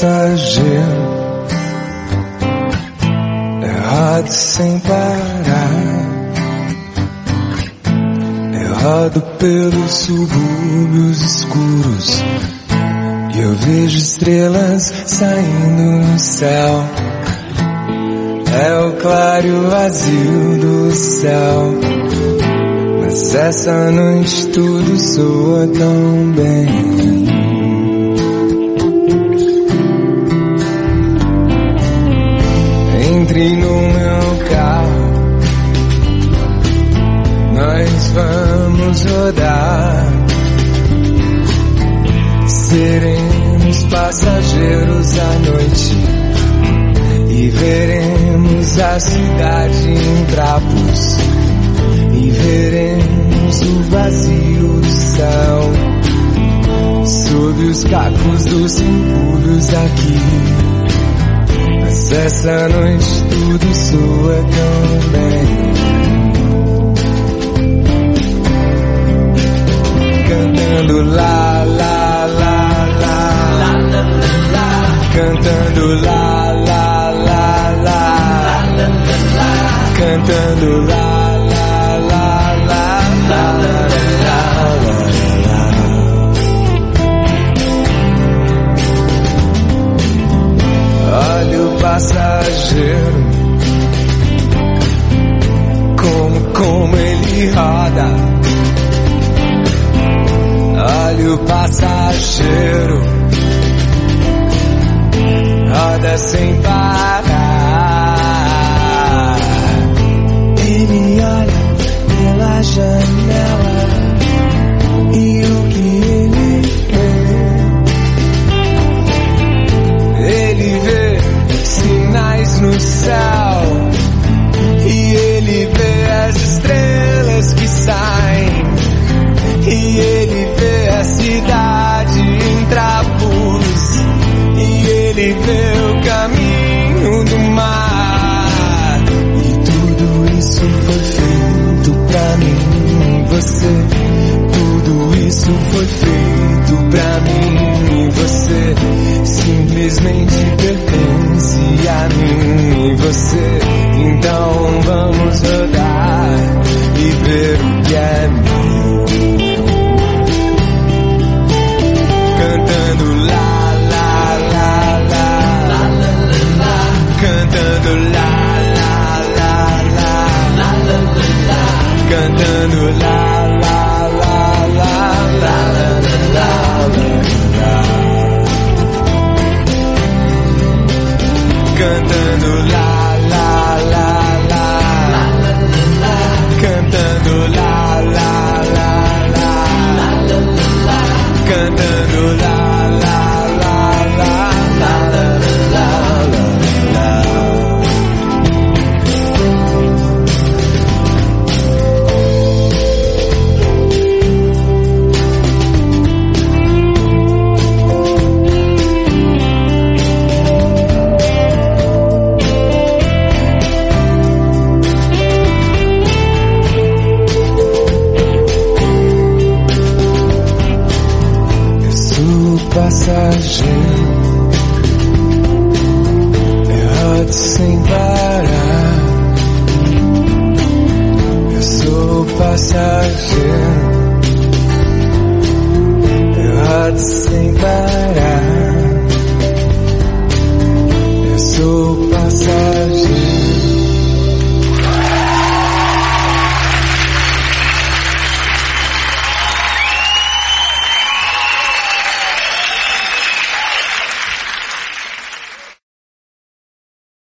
passageiro, errado sem parar, errado pelos subúrbios escuros, e eu vejo estrelas saindo no céu. É o claro e o vazio do céu, mas essa noite tudo soa tão bem. Entre no meu carro, nós vamos rodar. Seremos passageiros à noite e veremos a cidade em trapos, e veremos o vazio do céu sob os cacos dos empurros aqui. Mas essa noite tudo soa tão bem. Cantando lá, lá, lá, lá, lá, lá, lá. Cantando lá, lá, lá, lá, lá, lá. Cantando lá, lá, lá, lá, lá, lá, lá. Olha o passageiro, como ele roda. Olha o passageiro, roda sem parar. Ele olha pela janela e o que ele vê sinais no céu, e ele vê as estrelas que saem, e ele vê a cidade em trapos, e ele vê o caminho do mar. E tudo isso foi feito pra mim e você. Tudo isso foi feito pra mim e você. Simplesmente pertence a mim e você. Então vamos rodar e ver o que é meu. Cantando lá, lá, lá, lá, lá, lá, lá. Cantando lá, lá, lá, lá, lá, lá, lá. Cantando lá, lá, lá, lá, lá, lá, lá, lá. Cantando lá, lá, lá, lá, cantando lá, lá, lá, lá, cantando lá, lá, lá, lá, lá, lá, lá. Passageiro, errado sem parar. Eu sou passageiro, errado sem parar.